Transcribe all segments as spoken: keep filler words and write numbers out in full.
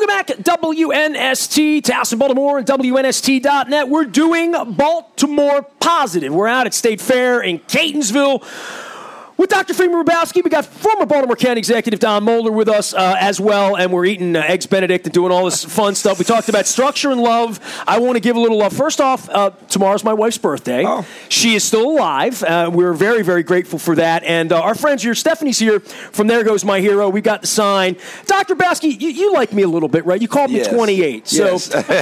Welcome back, W N S T, Towson, Baltimore, and W N S T dot net. We're doing Baltimore Positive. We're out at State Fair in Catonsville with Doctor Freeman Hrabowski. We got former Baltimore County Executive Don Moeller with us uh, as well, and we're eating uh, Eggs Benedict and doing all this fun stuff. We talked about structure and love. I want to give a little love. First off, uh, tomorrow's my wife's birthday. Oh. She is still alive. Uh, we're very, very grateful for that. And uh, our friends here, Stephanie's here from There Goes My Hero. We got the sign. Doctor Hrabowski, you, you like me a little bit, right? You called me Yes. twenty-eight. So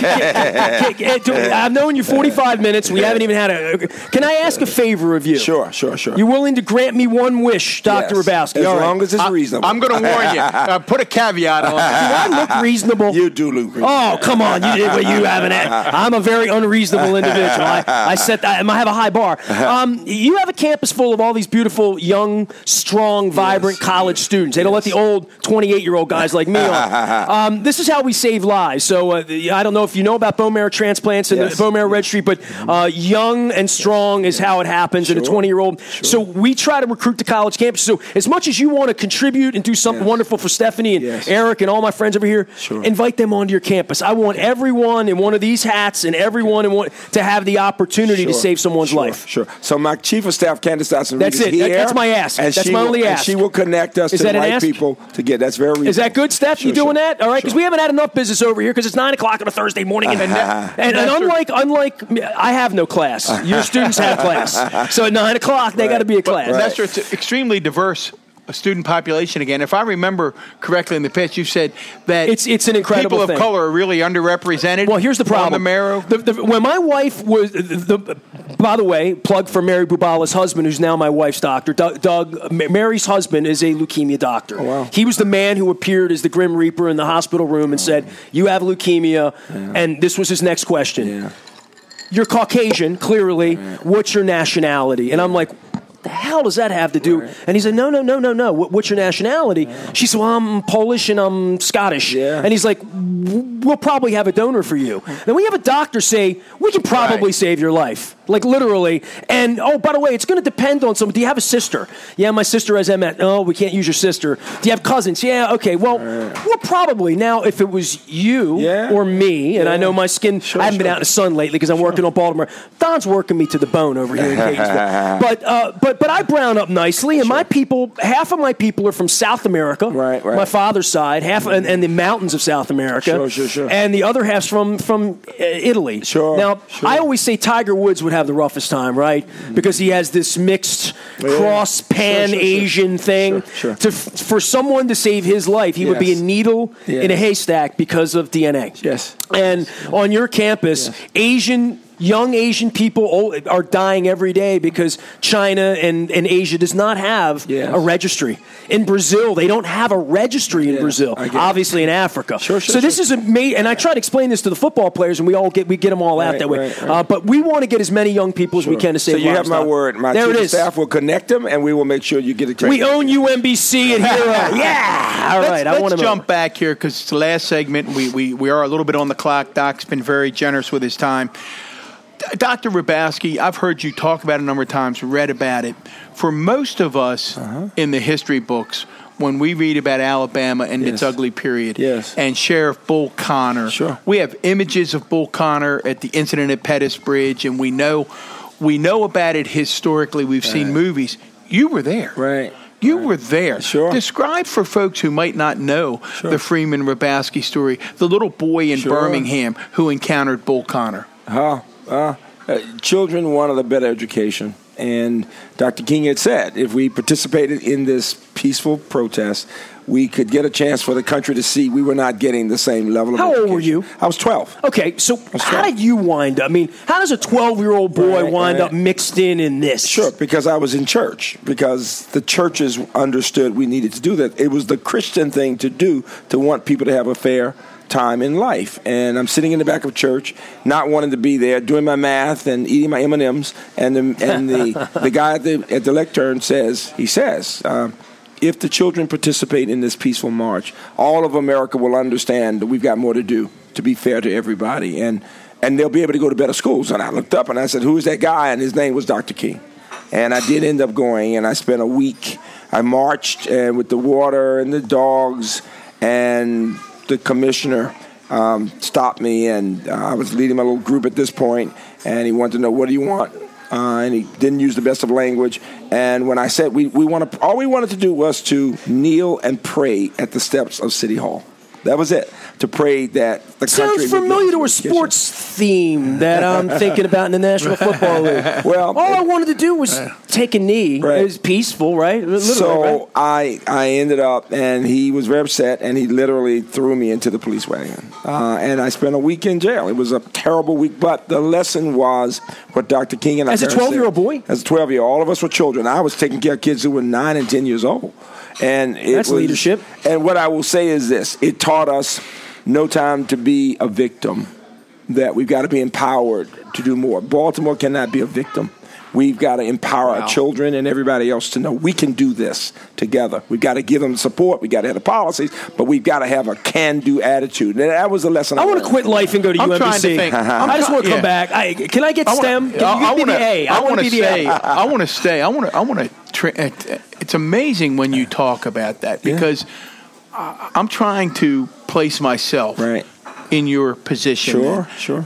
Yes. I've known you forty-five minutes. We haven't even had a... Can I ask a favor of you? Sure, sure, sure. You're willing to grant me one wish, Doctor Yes. Hrabowski? As All right. long as it's reasonable. I'm going to warn you. Uh, put a caveat on it. Do I look reasonable? You do look reasonable. Oh, come on. You, well, you haven't. I'm a very unreasonable individual. I, I set that, I have a high bar. Um, you have a campus full of all these beautiful, young, strong, vibrant Yes. college students. They don't let the old twenty-eight-year-old guys like me on. Um, this is how we save lives. So uh, I don't know if you know about bone marrow transplants and Yes. the bone marrow registry, but uh, young and strong is how it happens in a Sure. twenty-year-old. Sure. So we try to recruit to college campuses. So as much as you want to contribute and do something Yes. wonderful for Stephanie and Yes. Eric and all my friends over here, Sure. invite them onto your campus. I want everyone in one of these hats and everyone in one to have the opportunity to Sure. save someone's Sure. life. Sure. So my chief of staff, Candace Dotson, That's is it. here. That- that's my ask. And That's she my will, only and ask. she will connect us Is to that the an right ask? people to get. That's very reasonable. Is that good, Steph? Sure, you doing sure. that? All right, because Sure. we haven't had enough business over here because it's nine o'clock on a Thursday morning, and, and, and, and unlike unlike I have no class. Your students have class, so at nine o'clock they Right. got to be a class. Right. Lester, it's an extremely diverse student population again. If I remember correctly in the past, you said that It's it's an incredible people thing. of color are really underrepresented. Well, here's the problem. On the marrow. The, the, when my wife was, the, the, by the way, plug for Mary Bubala's husband, who's now my wife's doctor. Doug, Doug Mary's husband is a leukemia doctor. Oh, wow. He was the man who appeared as the Grim Reaper in the hospital room and said, "You have leukemia," Yeah. and this was his next question. Yeah. You're Caucasian, clearly. What's your nationality? And I'm like, the hell does that have to do? Right. And he said, no, no, no, no, no. What, what's your nationality? She said, well, I'm Polish and I'm Scottish. Yeah. And he's like, we'll probably have a donor for you. Then we have a doctor say, we can probably Right. save your life. Like, literally. And, oh, by the way, it's going to depend on someone. Do you have a sister? Yeah, my sister has M S. No, we can't use your sister. Do you have cousins? Yeah, okay. Well, well, probably. Now, if it was you Yeah. or me, and I Yeah. know my skin, Sure, I haven't been sure. out in the sun lately because I'm working on Baltimore. Don's working me to the bone over here in Catonsville. But, uh, but, but I brown up nicely, and my people, half of my people are from South America. Right, right. My father's side, half, and, and the mountains of South America. Sure, sure, sure. And the other half's from, from uh, Italy. Sure, Now, sure. I always say Tiger Woods would have the roughest time, right? Because he has this mixed Yeah. cross pan Sure, sure, sure. Asian thing. Sure, sure. To f- for someone to save his life, he would be a Yes. needle Yes. in a haystack because of D N A. Yes. And on your campus, Yes. Asian young Asian people old, are dying every day because China and, and Asia does not have Yes. a registry. In Brazil, they don't have a registry in Yeah, Brazil. I get it. Obviously, in Africa. Sure, sure, so this sure. is a ma- and I try to explain this to the football players, and we all get we get them all out Right, that way. right, right. Uh, but we want to get as many young people as we can to save So you lives. have my Doc. word. My there chief it of is. staff will connect them, and we will make sure you get it. We own U M B C and Hero. Yeah. All Let's, right. I let's want to jump back here because it's the last segment. We, we, we are a little bit on the clock. Doc's been very generous with his time. D- Doctor Hrabowski, I've heard you talk about it a number of times, read about it. For most of us Uh-huh. in the history books, when we read about Alabama and its Yes. ugly period Yes. and Sheriff Bull Connor, Sure. we have images of Bull Connor at the incident at Pettus Bridge, and we know we know about it historically. We've seen Right. movies. You were there. Right. You were there. Sure. Describe for folks who might not know Sure. the Freeman Hrabowski story, the little boy in Sure. Birmingham who encountered Bull Connor. Uh, uh, uh, children wanted a better education. And Doctor King had said if we participated in this peaceful protest, we could get a chance for the country to see we were not getting the same level of How old education. were you? I was twelve. Okay, so That's how right. did you wind up? I mean, how does a twelve-year-old boy Right, wind right. up mixed in in this? Sure, because I was in church, because the churches understood we needed to do that. It was the Christian thing to do to want people to have a fair time in life. And I'm sitting in the back of church, not wanting to be there, doing my math and eating my M and M's. And the, and the, the guy at the, at the lectern says, he says, um, if the children participate in this peaceful march, all of America will understand that we've got more to do to be fair to everybody. And, and they'll be able to go to better schools. And I looked up and I said, who is that guy? And his name was Doctor King. And I did end up going, and I spent a week. I marched uh, with the water and the dogs, and the commissioner um, stopped me, and uh, I was leading my little group at this point, and he wanted to know, what do you want? Uh, and he didn't use the best of language. And when I said we, we want to, all we wanted to do was to kneel and pray at the steps of City Hall. That was it. To pray that the country. Sounds familiar to a sports theme that I'm thinking about in the National Football League. Well, all I wanted to do was take a knee. Right. It was peaceful, right? Literally, so right? I I ended up, and he was very upset, and he literally threw me into the police wagon. Uh, and I spent a week in jail. It was a terrible week, but the lesson was what Doctor King and I As a twelve-year-old boy? As a twelve-year-old. All of us were children. I was taking care of kids who were nine and ten years old. And it That's was, leadership. And what I will say is this. It taught us no time to be a victim, that we've got to be empowered to do more. Baltimore cannot be a victim. We've got to empower wow. our children and everybody else to know we can do this together. We've got to give them support. We've got to have the policies, but we've got to have a can-do attitude. And that was a lesson I, I want to quit life and go to I'm U M B C. Trying to think. I just want to come yeah. back. I, can I get I wanna, STEM? Can I, you I give me wanna, the A? I, I want to stay. A. I want to stay. I want to. I want to. Tra- it's amazing when you talk about that because yeah. I'm trying to place myself right. in your position. Sure, sure.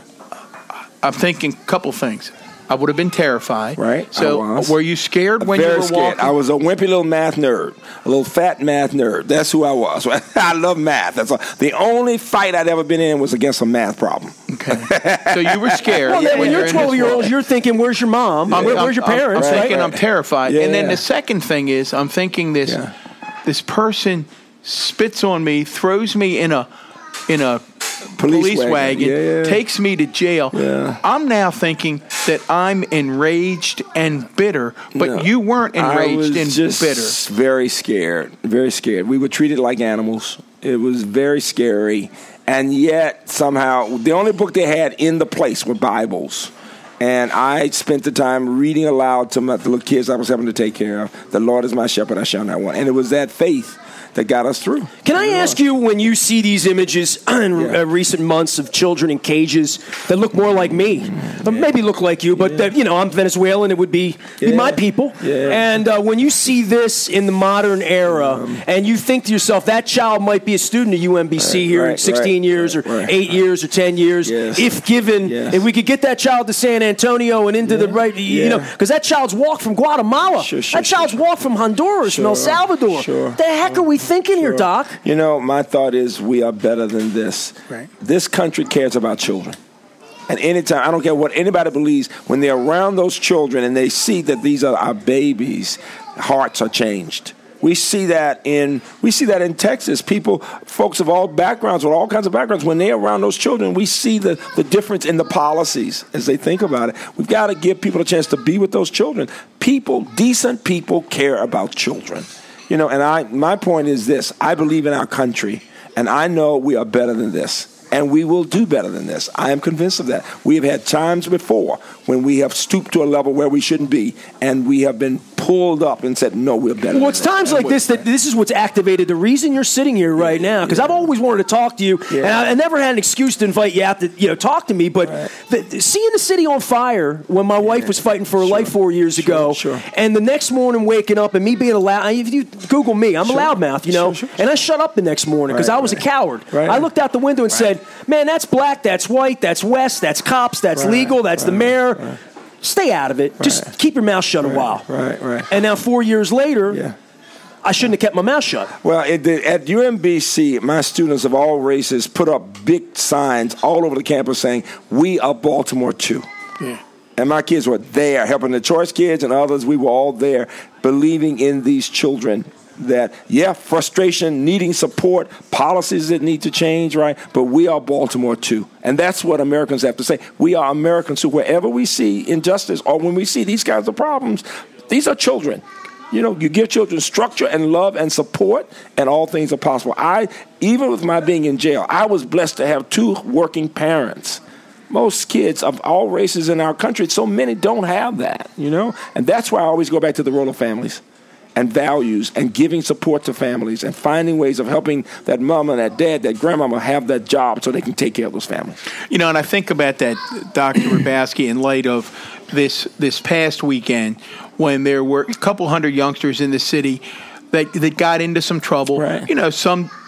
I'm thinking a couple things. I would have been terrified. Right. So were you scared when Very you were scared. walking? I was a wimpy little math nerd, a little fat math nerd. That's who I was. I love math. That's all. The only fight I'd ever been in was against a math problem. Okay. So you were scared. Well, yeah, when you're twelve-year-olds, you're thinking, where's your mom? I'm, Where, I'm, where's your I'm, parents? I'm right? thinking I'm terrified. Yeah. And then the second thing is I'm thinking this Yeah. this person spits on me, throws me in a in a Police, police wagon, wagon, yeah. takes me to jail. Yeah. I'm now thinking that I'm enraged and bitter, but No. you weren't enraged I was and just bitter. Very scared, very scared. We were treated like animals. It was very scary, and yet somehow the only book they had in the place were Bibles. And I spent the time reading aloud to my, the little kids I was having to take care of. The Lord is my shepherd, I shall not want. And it was that faith that got us through. Can I ask you, when you see these images in Yeah. uh, recent months of children in cages that look more like me, or maybe look like you, but Yeah. that, you know, I'm Venezuelan, it would be, be Yeah. my people. Yeah. And uh, when you see this in the modern era, Um, and you think to yourself, that child might be a student at U M B C Right, here in right, sixteen right, years, right, or right, eight right. years, or ten years, Yes. if given, Yes. if we could get that child to San Antonio and into the right, you Yeah. know, because that child's walk from Guatemala, Sure, sure, that child's sure. walk from Honduras, from El Sure, Salvador. sure, the heck are we thinking here, Sure. Doc? You know, my thought is we are better than this. Right. This country cares about children. And anytime, I don't care what anybody believes, when they're around those children and they see that these are our babies, hearts are changed. We see that in we see that in Texas. People, folks of all backgrounds, with all kinds of backgrounds, when they're around those children, we see the, the difference in the policies as they think about it. We've got to give people a chance to be with those children. People, decent people, care about children. You know, and I my point is this. I believe in our country, and I know we are better than this. And we will do better than this. I am convinced of that. We have had times before when we have stooped to a level where we shouldn't be, and we have been pulled up and said, no, we're better. Well, it's times like this that this is what's activated the reason you're sitting here right now. Because I've always wanted to talk to you, Yeah. and I, I never had an excuse to invite you out to you know talk to me. But Right. the, the- seeing the city on fire when my wife was fighting for her Sure. life four years Sure, ago, sure. and the next morning waking up and me being a loud, if you Google me, I'm Sure. a loudmouth, you know, Sure, sure, and I shut up the next morning because Right, I was right. a coward. Right. I looked out the window and said, "Man, that's black, that's white, that's west, that's cops, that's Right, legal, that's the right, mayor." right. Stay out of it. Just keep your mouth shut a while. Right, right. And now four years later, Yeah. I shouldn't have kept my mouth shut. Well, it, the, at U M B C, my students of all races put up big signs all over the campus saying, "We are Baltimore too." Yeah. And my kids were there, helping the Choice kids and others. We were all there, believing in these children. That, yeah, frustration, needing support, policies that need to change, right? But we are Baltimore too. And that's what Americans have to say. We are Americans who, wherever we see injustice or when we see these kinds of problems, these are children. You know, you give children structure and love and support, and all things are possible. I, even with my being in jail, I was blessed to have two working parents. Most kids of all races in our country, so many don't have that, you know? And that's why I always go back to the role of families and values and giving support to families and finding ways of helping that mom and that dad, that grandmama have that job so they can take care of those families. You know, and I think about that, Doctor Hrabowski, in light of this this past weekend when there were a couple hundred youngsters in the city that, that got into some trouble. Right. You know, some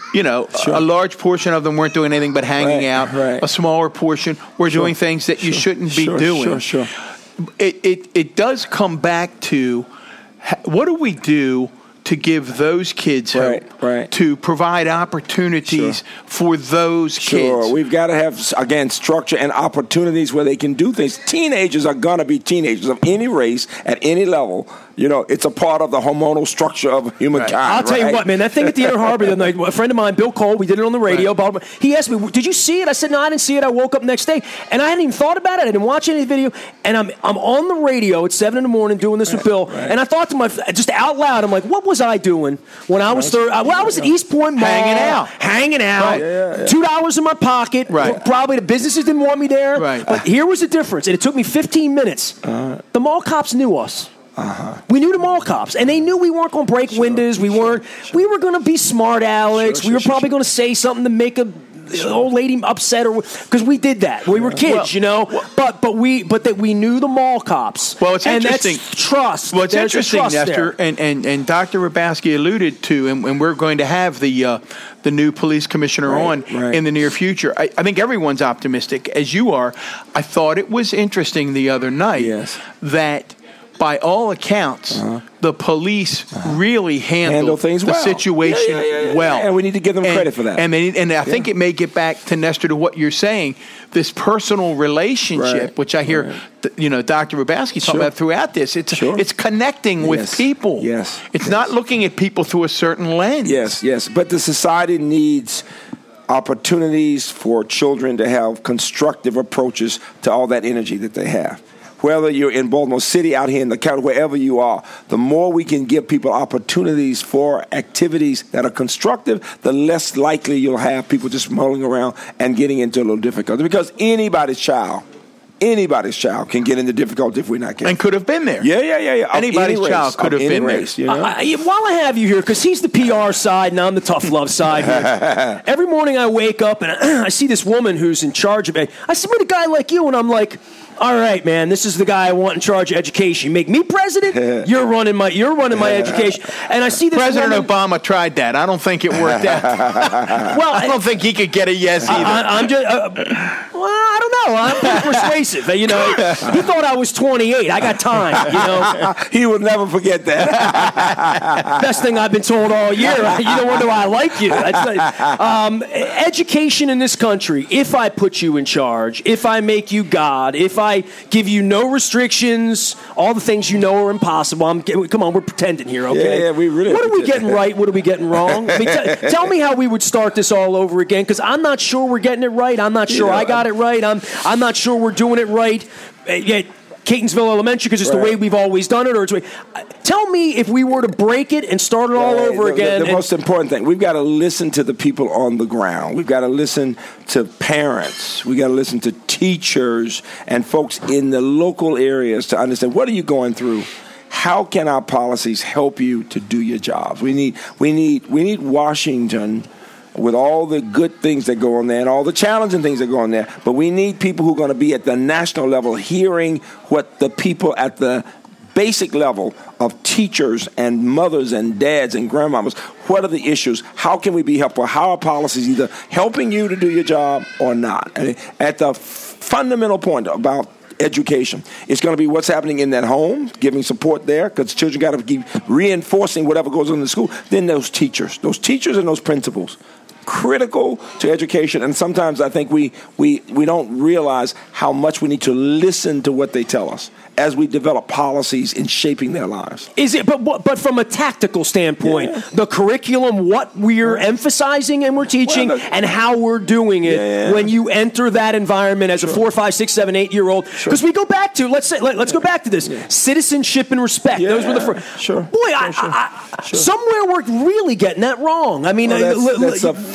You know, Sure. a large portion of them weren't doing anything but hanging Right, out. right. A smaller portion were Sure. doing things that you Sure. shouldn't be Sure, doing. Sure, sure. It, it it does come back to ha- what do we do to give those kids Right, hope, right. to provide opportunities Sure. for those Sure, kids. we've got to have, again, structure and opportunities where they can do things. Teenagers are going to be teenagers of any race, at any level. You know, it's a part of the hormonal structure of humankind. Right. I'll tell you right? what, man, that thing at the Inner Harbor the other night, a friend of mine, Bill Cole, we did it on the radio. Right. Bob, he asked me, did you see it? I said, no, I didn't see it. I woke up next day, and I hadn't even thought about it. I didn't watch any of the video, and I'm I'm on the radio at seven in the morning doing this with Bill, right. and I thought to myself, just out loud, I'm like, what was I doing when I was third? Well, I was at East Point Mall. Hanging out. Hanging out. Right. Yeah, yeah. Two dollars in my pocket. Right. Probably the businesses didn't want me there. Right. But here was the difference, and it took me fifteen minutes. Uh-huh. The mall cops knew us. Uh-huh. We knew the mall cops, and they knew we weren't going to break Sure, windows. We sure, weren't. sure. We were going to be smart, Alex. Sure, we were sure, probably sure. going to say something to make a Sure. old lady upset, or because we did that. We were kids, Well, you know. well- but but we but that we knew the mall cops. Well, it's and interesting. That's trust. Well, it's There's a interesting, trust Nestor, there. and, and, and Doctor Rabowski alluded to, and, and we're going to have the uh, the new police commissioner Right, on right. in the near future. I, I think everyone's optimistic, as you are. I thought it was interesting the other night Yes. that, by all accounts, Uh-huh. the police really handled Handle things the well. situation Yeah, yeah, yeah, yeah. well. And we need to give them And- credit for that. And, they, and I think it may get back to, Nestor, to what you're saying, this personal relationship, Right, which I hear right. th- you know, Doctor Rabowski talking Sure. about throughout this. It's Sure. it's connecting with Yes. people. Yes. It's Yes. not looking at people through a certain lens. Yes, yes. But the society needs opportunities for children to have constructive approaches to all that energy that they have. Whether you're in Baltimore City, out here in the county, wherever you are, the more we can give people opportunities for activities that are constructive, the less likely you'll have people just mulling around and getting into a little difficulty. Because anybody's child, anybody's child can get into difficulty if we're not careful. And could have been there. Yeah, yeah, yeah, yeah. Of Anybody's any race, child could of have any been there. race, you know? I, I- while I have you here, because he's the P R side and I'm the tough love side. Here. Every morning I wake up and I see this woman who's in charge of it. I see with a guy like you, and I'm like, all right, man, this is the guy I want in charge of education. You make me president, you're running my you're running my education. And I see this President woman, Obama tried that. I don't think it worked out. Well, I don't think he could get a yes either. I, I'm just, uh, well, I don't know. I'm pretty persuasive. You know, he thought I was twenty-eight. I got time. You know, He will never forget that. best thing I've been told all year. You don't wonder why I like you. That's not- um, education in this country. If I put you in charge, if I make you God, if I give you no restrictions, all the things you know are impossible. I'm come on, we're pretending here, okay? Yeah, yeah, we really What are we pretend. getting right? What are we getting wrong? I mean, t- tell me how we would start this all over again, because I'm not sure we're getting it right. I'm not sure Yeah, I got it right. I'm I'm not sure we're doing it right. Uh, Yet Catonsville Elementary, because it's the Right. way we've always done it, or it's the way. Uh, Tell me if we were to break it and start it all Right. over The- again. The, the and- most important thing, we've got to listen to the people on the ground. We've got to listen to parents. We've got to listen to teachers and folks in the local areas to understand, what are you going through? How can our policies help you to do your jobs? We need, we need, we need Washington, with all the good things that go on there and all the challenging things that go on there. But we need people who are going to be at the national level hearing what the people at the basic level of teachers and mothers and dads and grandmamas, what are the issues? How can we be helpful? How are policies either helping you to do your job or not? And at the fundamental point about education, it's going to be what's happening in that home, giving support there, because children got to keep reinforcing whatever goes on in the school. Then those teachers, those teachers and those principals, critical to education. And sometimes I think we, we, we don't realize how much we need to listen to what they tell us as we develop policies in shaping their lives. Is it? But what- but from a tactical standpoint, Yeah. the curriculum, what we're emphasizing and we're teaching, Well, the- and how we're doing it Yeah. when you enter that environment as a four, five, six, seven, eight year old. Because we go back to let's say let, let's go back to this citizenship and respect. Yeah, Those were the first. sure. Boy, I, Sure, sure. I, I, Sure. somewhere we're really getting that wrong. I mean, Well, uh, that's, li- li- that's a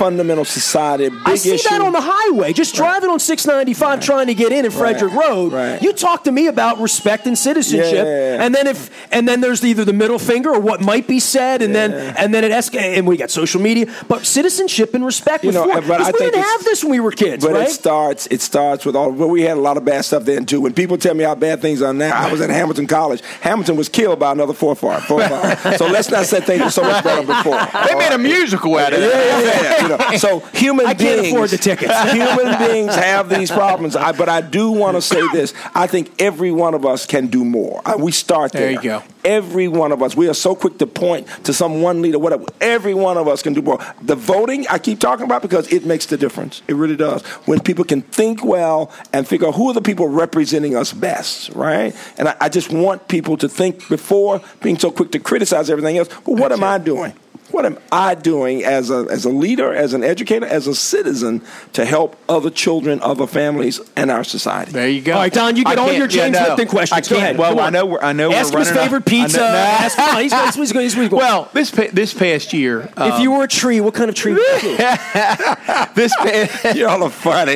fundamental society. Big I see issue. that on the highway. Just Right. driving on six ninety-five, Right. trying to get in in Frederick Right. Road. Right. You talk to me about respect and citizenship, Yeah, yeah, yeah. and then if and then there's either the middle finger or what might be said, and Yeah. then and then it esca- and we got social media, but citizenship and respect. You know, before, but I we think didn't it's- have this when we were kids, But right? it starts. It starts with all. But we had a lot of bad stuff then too. When people tell me how bad things are now, I was at Hamilton College. Hamilton was killed by another four fire. Four fire. So let's not say things were so much better before. They made a musical out of Yeah, it. yeah, yeah. You know, so human I beings can't afford the tickets. Human beings have these problems. I, but I do want to say this. I think every one of us can do more. I, we start there. There you go. Every one of us. We are so quick to point to some one leader, whatever. Every one of us can do more. The voting I keep talking about because it makes the difference. It really does. When people can think well and figure out who are the people representing us best, right? And I, I just want people to think before being so quick to criticize everything else. Well, what am I doing? What am I doing as a as a leader, as an educator, as a citizen to help other children, other families, and our society? There you go. All right, Don, you get I all can't- your James yeah, no. Lipton questions. I Go can't- ahead. Well, Come on. I know we're I know Ask we're him his running favorite out- I know- pizza. no. Ask him. He's, he's, he's, he's, he's, Well, this pa- this past year, um, if you were a tree, what kind of tree would you be? this pa- Y'all are funny.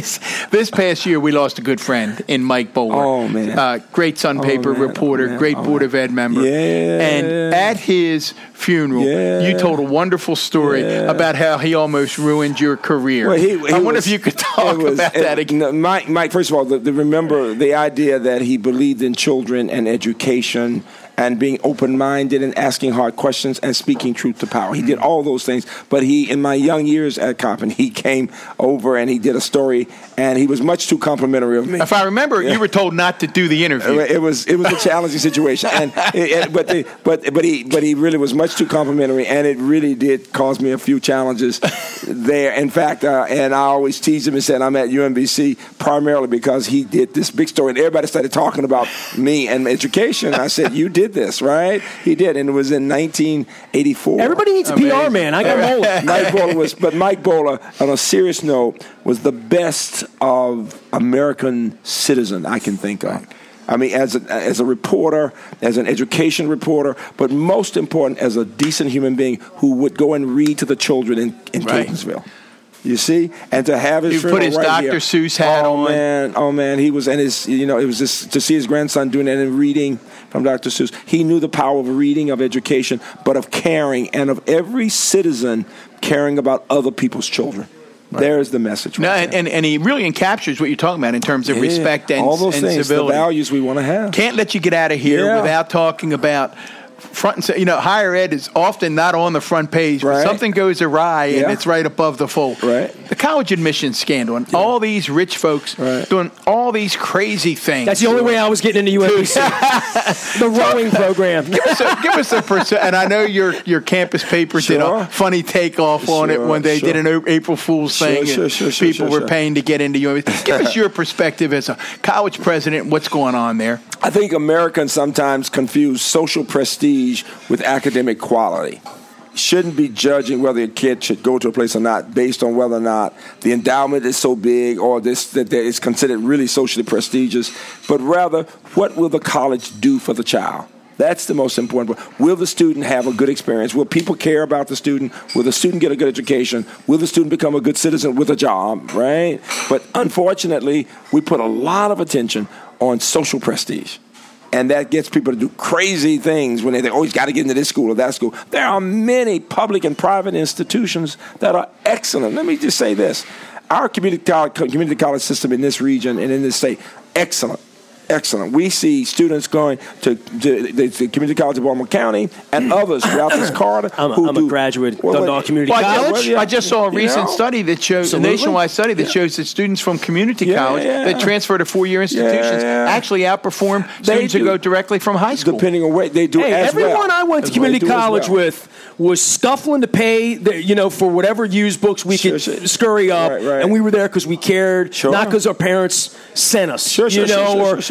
this past year we lost a good friend in Mike Bowler. Oh, man. uh, great Sun Paper man. reporter, Oh, man. great Oh, Board man. of Ed member. Yeah. And at his funeral, Yeah. you told a wonderful story Yeah. about how he almost ruined your career. Well, he- he I wonder was- if you could talk it was- about it- that again. no, Mike, Mike, first of all, the, the, remember the idea that he believed in children and education and being open-minded and asking hard questions and speaking truth to power. He did all those things. But he, in my young years at Coppin, he came over and he did a story, and he was much too complimentary of me. If I remember, you were told not to do the interview. It was it was a challenging situation, and it, it- but the, but but he but he really was much too complimentary, and it really did cause me a few challenges there. In fact, uh, and I always teased him and said I'm at U M B C primarily because he did this big story, and everybody started talking about me and education. I said, "You did this, right?" He did, and it was in nineteen eighty-four. Everybody needs a P R man. I got Mola. Mike Bowler was, but Mike Bowler, on a serious note, was the best of American citizen I can think of. I mean, as a, as a reporter, as an education reporter, but most important, as a decent human being who would go and read to the children in, in Right. Catonsville. You see, and to have his He funeral put his right Doctor here. Seuss hat oh, on. man, oh man, he was, and his, you know, it was just to see his grandson doing that and reading from Doctor Seuss. He knew the power of reading, of education, but of caring, and of every citizen caring about other people's children. Right. There's the message. No, right and, there. and, and he really encaptures what you're talking about in terms of Yeah, respect and, all those and things, civility. the values we want to have. Can't let you get out of here Yeah. without talking about front and center. You know, higher ed is often not on the front page. But Right. something goes awry and Yeah. it's right above the fold. Right. The college admissions scandal and all these rich folks Right. doing all these crazy things. That's the only way I was getting into U M B C. The rowing program. Give us a, give us a percent. And I know your your campus paper did Sure. a funny takeoff on it Sure, when they sure. did an O- April Fool's Sure, thing. sure, and sure, sure, people sure, were sure. paying to get into U M B C. Give us your perspective as a college president. What's going on there? I think Americans sometimes confuse social prestige with academic quality. Shouldn't be judging whether a kid should go to a place or not based on whether or not the endowment is so big or this that it's considered really socially prestigious, but rather what will the college do for the child? That's the most important part. Will the student have a good experience? Will people care about the student? Will the student get a good education? Will the student become a good citizen with a job, right? But unfortunately, we put a lot of attention on social prestige. And that gets people to do crazy things when they think, oh, he's got to get into this school or that school. There are many public and private institutions that are excellent. Let me just say this. Our community college, community college system in this region and in this state, excellent. Excellent. We see students going to, to the to Community College of Baltimore County and others throughout this corridor. I'm a, who I'm do, a graduate well, Dundalk well, Community Well, I, College. just, well, yeah. I just saw a You recent know? study that shows, Absolutely. a nationwide study that Yeah. shows that students from community Yeah, college yeah. that transfer to four-year institutions Yeah. actually outperform They students who do. go directly from high school. Depending on where they do Hey, as everyone well. I went to As well. They community do as college well. with was scuffling to pay, the, you know, for whatever used books we Sure, could sure. scurry up, Right, right. and we were there because we cared, Sure. not because our parents sent us. Sure, sure, you know, sure, sure, or sure, sure,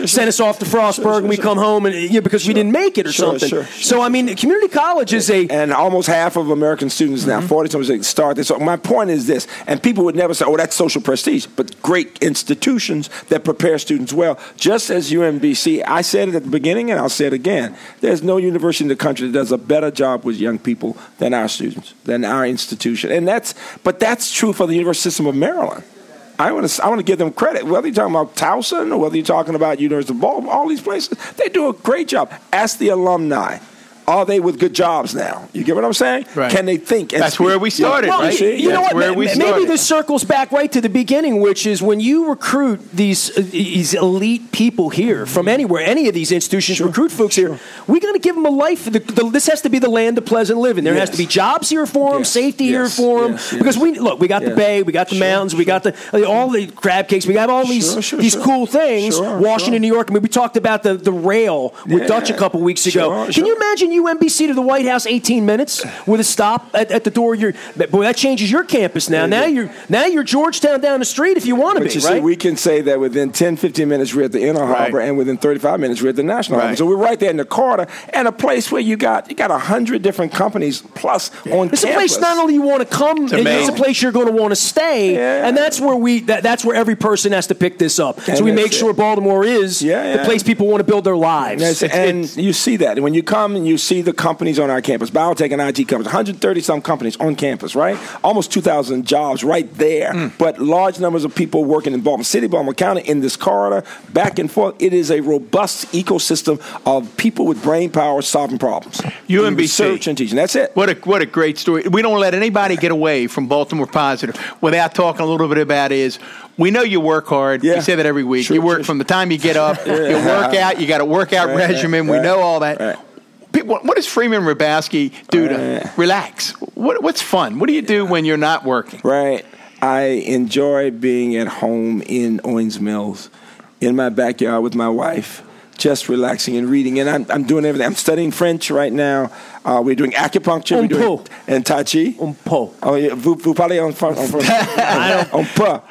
send us off to Frostburg sure, sure, and we sure. come home and yeah, because sure. we didn't make it or sure, something. Sure, sure. So, I mean, community college is a... And almost half of American students now, mm-hmm. forty something start this. So my point is this, and people would never say, oh, that's social prestige, but great institutions that prepare students well. Just as U M B C, I said it at the beginning and I'll say it again, there's no university in the country that does a better job with young people than our students, than our institution. And that's, but that's true for the University System of Maryland. I want to I want to give them credit. Whether you're talking about Towson or whether you're talking about University of Baltimore, all these places, they do a great job. Ask the alumni. Are they with good jobs now? You get what I'm saying? Right. Can they think? And That's speak? where we started, well, right? You, you know That's what? Where we Maybe started. this circles back right to the beginning, which is when you recruit these uh, these elite people here from anywhere, any of these institutions sure. recruit folks here, sure. we got to give them a life. The, the, this has to be the land of pleasant living. There yes. has to be jobs here for them, yes. safety yes. here for them. Yes. Because we look, we got yes. the bay, we got the sure. mountains, we sure. got the uh, all the crab cakes, we got all these sure, sure, these sure. cool things. Sure, Washington, sure. New York. I mean, we talked about the, the rail with yeah. Dutch a couple weeks ago. Sure, Can sure. you imagine U M B C to the White House eighteen minutes with a stop at, at the door? You're, boy, that changes your campus now. Now you're now you're Georgetown down the street if you want to but be, you right? See, we can say that within ten, fifteen minutes we're at the Inner right. Harbor, and within thirty-five minutes we're at the National right. Harbor. So we're right there in the corridor, and a place where you got you got a hundred different companies plus yeah. on it's campus. a place not only you want to come, it's, it's a place you're going to want to stay, yeah. and that's where we that, that's where every person has to pick this up. And so we make it. sure Baltimore is yeah, yeah. the place people want to build their lives. Yes, it's, and it's, you see that. And when you come and you see the companies on our campus, biotech and I T companies, one hundred thirty some companies on campus, right? Almost two thousand jobs right there. Mm. But large numbers of people working in Baltimore City, Baltimore County, in this corridor, back and forth. It is a robust ecosystem of people with brain power solving problems. U M B C. Research and teaching. That's it. What a, what a great story. We don't let anybody get away from Baltimore Positive without talking a little bit about is we know you work hard. Yeah. We say that every week. Sure, you work sure, from the time you get up, yeah. you work out, you got a workout right, regimen. Right, we know all that. Right. What, what does Freeman Hrabowski do to right. relax? What, what's fun? What do you do when you're not working? Right. I enjoy being at home in Owings Mills, in my backyard with my wife, just relaxing and reading. And I'm, I'm doing everything. I'm studying French right now. Uh, we're doing acupuncture. On we're doing, peut. and Tai Chi. On peut. Oh, yeah. Vous, vous parlez en français? On peut.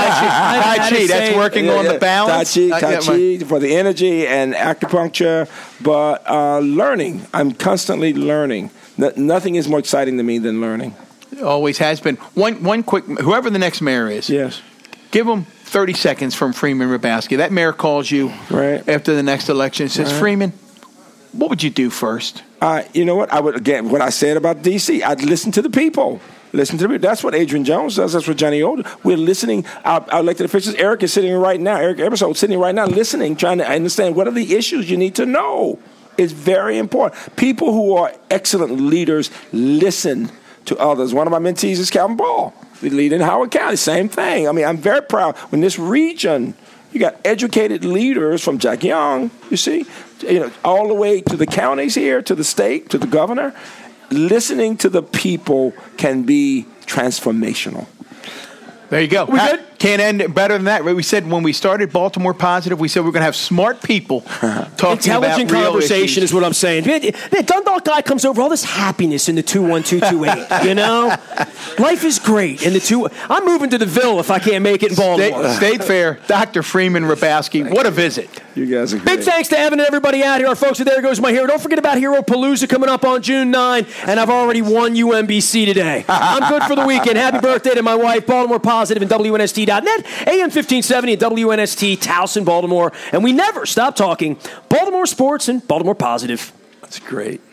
Tai Chi, that's working yeah, on yeah. the balance. Tai Chi, Uh, Tai yeah, Chi for the energy and acupuncture. But uh, learning. I'm constantly learning. No, nothing is more exciting to me than learning. Always has been. One, one quick, whoever the next mayor is. Yes. Give them thirty seconds from Freeman Hrabowski. That mayor calls you right. after the next election and says, right. Freeman, what would you do first? Uh, you know what? I would, again, what I said about D C, I'd listen to the people. Listen to the people. That's what Adrian Jones does. That's what Johnny Old does. We're listening. Our, our elected officials, Eric is sitting right now, Eric Ebersole is sitting right now listening, trying to understand what are the issues you need to know. It's very important. People who are excellent leaders listen to others. One of my mentees is Calvin Ball. We lead in Howard County. Same thing. I mean, I'm very proud. When this region, you got educated leaders from Jack Young, you see, you know, all the way to the counties here, to the state, to the governor. Listening to the people can be transformational. There you go. We good? Can't end it better than that. We said when we started Baltimore Positive, we said we we're going to have smart people talking Intelligent about real conversation issues. is what I'm saying. The Dundalk guy comes over, all this happiness in the two one two two eight, you know? Life is great in the two. I'm moving to the Ville if I can't make it in Baltimore. State, State Fair, Doctor Freeman Hrabowski. What a visit. You guys are great. Big thanks to Evan and everybody out here. Our folks at There Goes My Hero. Don't forget about Hero Palooza coming up on June ninth, and I've already won U M B C today. I'm good for the weekend. Happy birthday to my wife, Baltimore Positive and W N S T dot net, A M fifteen seventy and W N S T, Towson, Baltimore. And we never stop talking Baltimore sports and Baltimore Positive. That's great.